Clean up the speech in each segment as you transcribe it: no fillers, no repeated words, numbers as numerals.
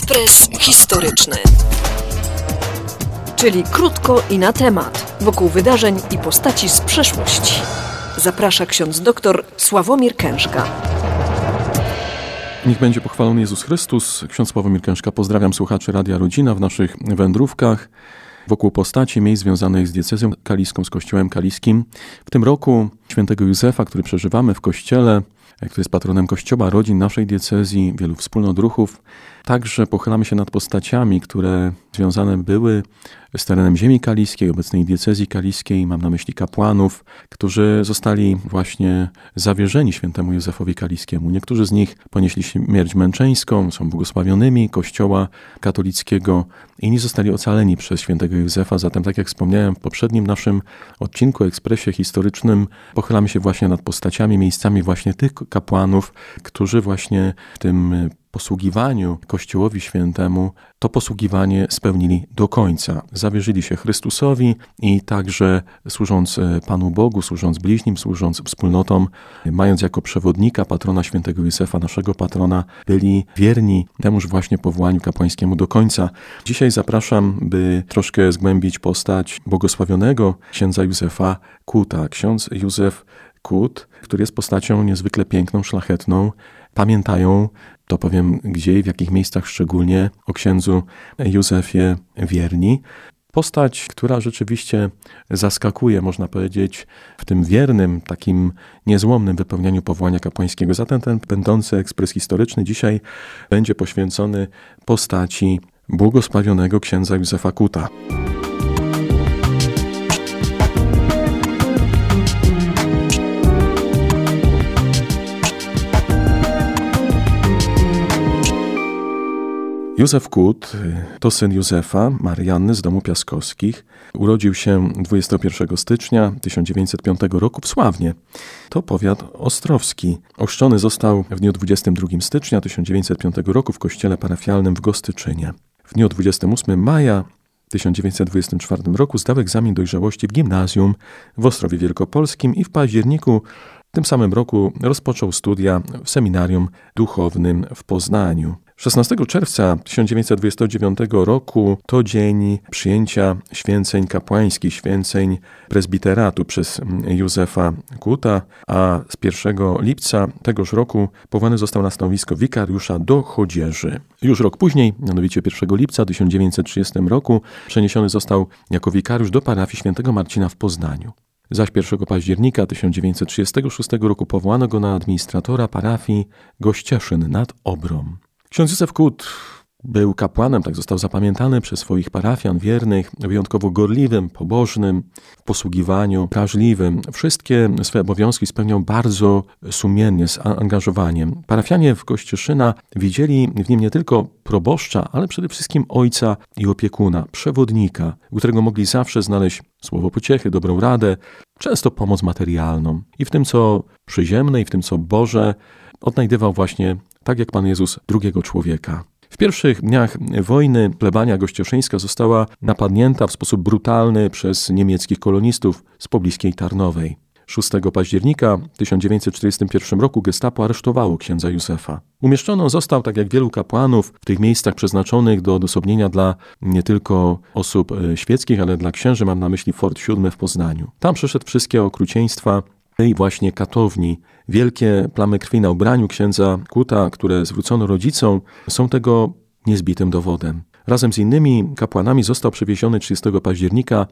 Ekspres historyczny. Czyli krótko i na temat, wokół wydarzeń i postaci z przeszłości. Zaprasza ksiądz dr Sławomir Kężka. Niech będzie pochwalony Jezus Chrystus. Ksiądz Sławomir Kężka. Pozdrawiam słuchaczy Radia Rodzina w naszych wędrówkach wokół postaci, miejsc związanych z diecezją kaliską, z Kościołem kaliskim. W tym roku świętego Józefa, który przeżywamy w Kościele, który jest patronem Kościoła, rodzin naszej diecezji, wielu wspólnot ruchów. Także pochylamy się nad postaciami, które związane były z terenem ziemi kaliskiej, obecnej diecezji kaliskiej. Mam na myśli kapłanów, którzy zostali właśnie zawierzeni świętemu Józefowi Kaliskiemu. Niektórzy z nich ponieśli śmierć męczeńską, są błogosławionymi Kościoła katolickiego. Inni zostali ocaleni przez świętego Józefa. Zatem, tak jak wspomniałem w poprzednim naszym odcinku, ekspresie historycznym, pochylamy się właśnie nad postaciami, miejscami właśnie tych kapłanów, którzy właśnie w tym posługiwaniu Kościołowi Świętemu to posługiwanie spełnili do końca. Zawierzyli się Chrystusowi i także służąc Panu Bogu, służąc bliźnim, służąc wspólnotom, mając jako przewodnika patrona świętego Józefa, naszego patrona, byli wierni temuż właśnie powołaniu kapłańskiemu do końca. Dzisiaj zapraszam, by troszkę zgłębić postać błogosławionego księdza Józefa Kuta. Ksiądz Józef Kut, który jest postacią niezwykle piękną, szlachetną. Pamiętają, to powiem gdzie i w jakich miejscach szczególnie, o księdzu Józefie wierni. Postać, która rzeczywiście zaskakuje, można powiedzieć, w tym wiernym, takim niezłomnym wypełnianiu powołania kapłańskiego. Zatem ten będący ekspres historyczny dzisiaj będzie poświęcony postaci błogosławionego księdza Józefa Kuta. Józef Kut to syn Józefa, Marianny z domu Piaskowskich. Urodził się 21 stycznia 1905 roku w Sławnie. To powiat ostrowski. Ochrzczony został w dniu 22 stycznia 1905 roku w kościele parafialnym w Gostyczynie. W dniu 28 maja 1924 roku zdał egzamin dojrzałości w gimnazjum w Ostrowie Wielkopolskim i w październiku w tym samym roku rozpoczął studia w seminarium duchownym w Poznaniu. 16 czerwca 1929 roku to dzień przyjęcia święceń kapłańskich, święceń prezbiteratu przez Józefa Kuta, a z 1 lipca tegoż roku powołany został na stanowisko wikariusza do Chodzieży. Już rok później, mianowicie 1 lipca 1930 roku, przeniesiony został jako wikariusz do parafii świętego Marcina w Poznaniu. Zaś 1 października 1936 roku powołano go na administratora parafii Gościeszyn nad Obrą. Ksiądz Józef Kut był kapłanem, tak został zapamiętany przez swoich parafian wiernych, wyjątkowo gorliwym, pobożnym, w posługiwaniu, wrażliwym. Wszystkie swoje obowiązki spełniał bardzo sumiennie, z angażowaniem. Parafianie w Gościeszyna widzieli w nim nie tylko proboszcza, ale przede wszystkim ojca i opiekuna, przewodnika, u którego mogli zawsze znaleźć słowo pociechy, dobrą radę, często pomoc materialną. I w tym, co przyziemne, i w tym, co Boże, odnajdywał właśnie, tak jak Pan Jezus, drugiego człowieka. W pierwszych dniach wojny plebania gościeszyńska została napadnięta w sposób brutalny przez niemieckich kolonistów z pobliskiej Tarnowej. 6 października 1941 roku gestapo aresztowało księdza Józefa. Umieszczony został, tak jak wielu kapłanów, w tych miejscach przeznaczonych do odosobnienia dla nie tylko osób świeckich, ale dla księży, mam na myśli Fort 7 w Poznaniu. Tam przeszedł wszystkie okrucieństwa tej właśnie katowni. Wielkie plamy krwi na ubraniu księdza Kuta, które zwrócono rodzicom, są tego niezbitym dowodem. Razem z innymi kapłanami został przewieziony 30 października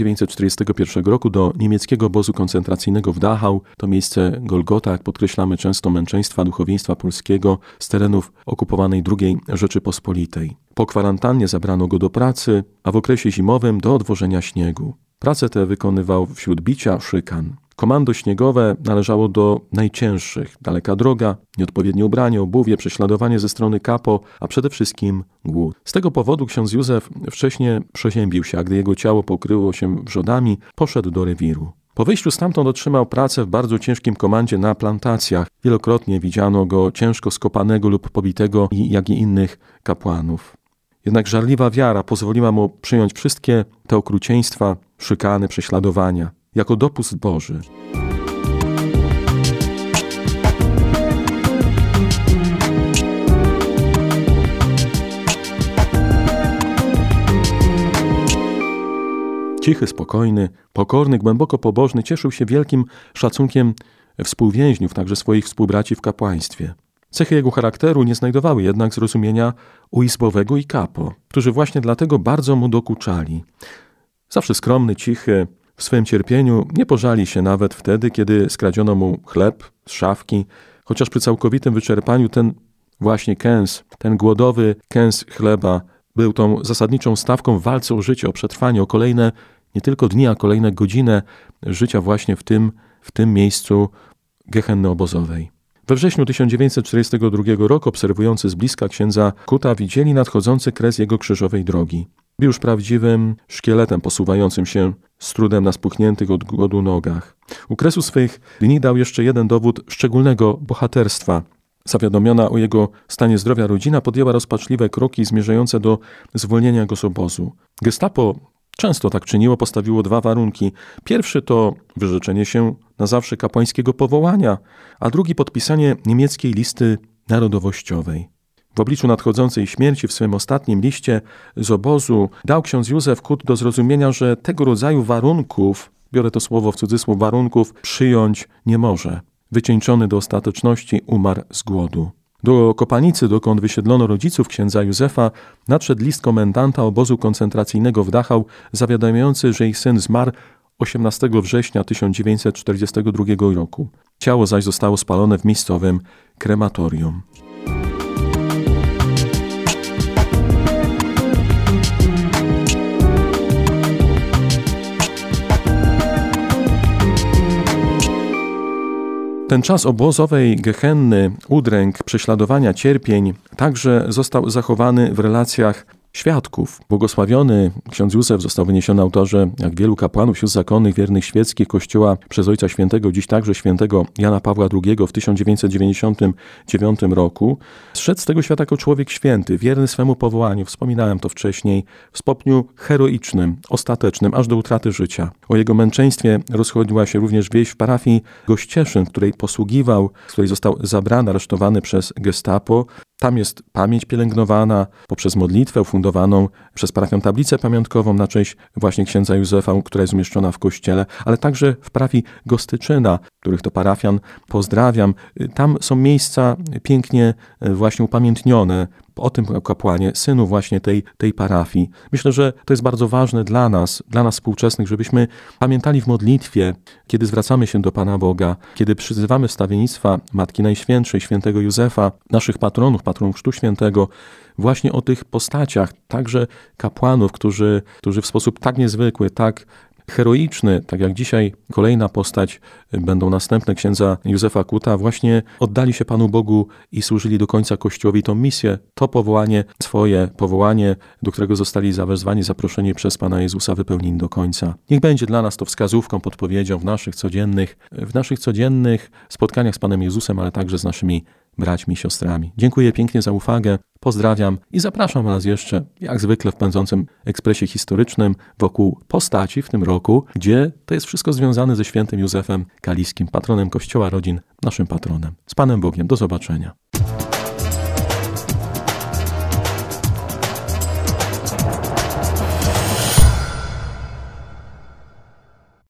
1941 roku do niemieckiego obozu koncentracyjnego w Dachau. To miejsce Golgota, jak podkreślamy często, męczeństwa duchowieństwa polskiego z terenów okupowanej II Rzeczypospolitej. Po kwarantannie zabrano go do pracy, a w okresie zimowym do odwożenia śniegu. Pracę tę wykonywał wśród bicia, szykan. Komando śniegowe należało do najcięższych. Daleka droga, nieodpowiednie ubranie, obuwie, prześladowanie ze strony kapo, a przede wszystkim głód. Z tego powodu ksiądz Józef wcześniej przeziębił się, a gdy jego ciało pokryło się wrzodami, poszedł do rewiru. Po wyjściu stamtąd otrzymał pracę w bardzo ciężkim komandzie na plantacjach. Wielokrotnie widziano go ciężko skopanego lub pobitego, jak i innych kapłanów. Jednak żarliwa wiara pozwoliła mu przyjąć wszystkie te okrucieństwa, szykany, prześladowania jako dopust Boży. Cichy, spokojny, pokorny, głęboko pobożny, cieszył się wielkim szacunkiem współwięźniów, także swoich współbraci w kapłaństwie. Cechy jego charakteru nie znajdowały jednak zrozumienia u izbowego i kapo, którzy właśnie dlatego bardzo mu dokuczali. Zawsze skromny, cichy, w swym cierpieniu nie pożali się nawet wtedy, kiedy skradziono mu chleb z szafki, chociaż przy całkowitym wyczerpaniu ten właśnie kęs, ten głodowy kęs chleba był tą zasadniczą stawką w walce o życie, o przetrwanie, o kolejne nie tylko dni, a kolejne godziny życia właśnie w tym miejscu gehenny obozowej. We wrześniu 1942 roku obserwujący z bliska księdza Kuta widzieli nadchodzący kres jego krzyżowej drogi. Był już prawdziwym szkieletem posuwającym się z trudem na spuchniętych od głodu nogach. U kresu swych dni dał jeszcze jeden dowód szczególnego bohaterstwa. Zawiadomiona o jego stanie zdrowia rodzina podjęła rozpaczliwe kroki zmierzające do zwolnienia go z obozu. Gestapo często tak czyniło, postawiło 2 warunki. Pierwszy to wyrzeczenie się na zawsze kapłańskiego powołania, a drugi podpisanie niemieckiej listy narodowościowej. W obliczu nadchodzącej śmierci w swym ostatnim liście z obozu dał ksiądz Józef Kut do zrozumienia, że tego rodzaju warunków, biorę to słowo w cudzysłów, warunków przyjąć nie może. Wycieńczony do ostateczności umarł z głodu. Do Kopanicy, dokąd wysiedlono rodziców księdza Józefa, nadszedł list komendanta obozu koncentracyjnego w Dachau, zawiadamiający, że ich syn zmarł 18 września 1942 roku. Ciało zaś zostało spalone w miejscowym krematorium. Ten czas obozowej gehenny, udręk, prześladowania, cierpień także został zachowany w relacjach świadków. Błogosławiony ksiądz Józef został wyniesiony autorze, jak wielu kapłanów, sióstr zakonnych, wiernych świeckich Kościoła przez Ojca Świętego, dziś także świętego Jana Pawła II w 1999 roku. Zszedł z tego świata jako człowiek święty, wierny swemu powołaniu, wspominałem to wcześniej, w stopniu heroicznym, ostatecznym, aż do utraty życia. O jego męczeństwie rozchodziła się również wieść w parafii Gościeszyn, w której posługiwał, z której został zabrany, aresztowany przez gestapo. Tam jest pamięć pielęgnowana poprzez modlitwę ufundowaną przez parafią tablicę pamiątkową na cześć właśnie księdza Józefa, która jest umieszczona w kościele, ale także w parafii Gostyczyna, których to parafian pozdrawiam. Tam są miejsca pięknie właśnie upamiętnione o tym kapłanie, synu właśnie tej parafii. Myślę, że to jest bardzo ważne dla nas współczesnych, żebyśmy pamiętali w modlitwie, kiedy zwracamy się do Pana Boga, kiedy przyzywamy wstawiennictwa Matki Najświętszej, świętego Józefa, naszych patronów Chrztu Świętego, właśnie o tych postaciach, także kapłanów, którzy w sposób tak niezwykły, tak heroiczny, tak jak dzisiaj kolejna postać, będą następne księdza Józefa Kuta, właśnie oddali się Panu Bogu i służyli do końca Kościołowi tą misję, to powołanie, swoje powołanie, do którego zostali zawezwani, zaproszeni przez Pana Jezusa, wypełnieni do końca. Niech będzie dla nas to wskazówką, podpowiedzią w naszych codziennych spotkaniach z Panem Jezusem, ale także z naszymi braćmi i siostrami. Dziękuję pięknie za uwagę, pozdrawiam i zapraszam Was jeszcze, jak zwykle w pędzącym ekspresie historycznym, wokół postaci w tym roku, gdzie to jest wszystko związane ze świętym Józefem Kaliskim, patronem Kościoła, rodzin, naszym patronem. Z Panem Bogiem, do zobaczenia.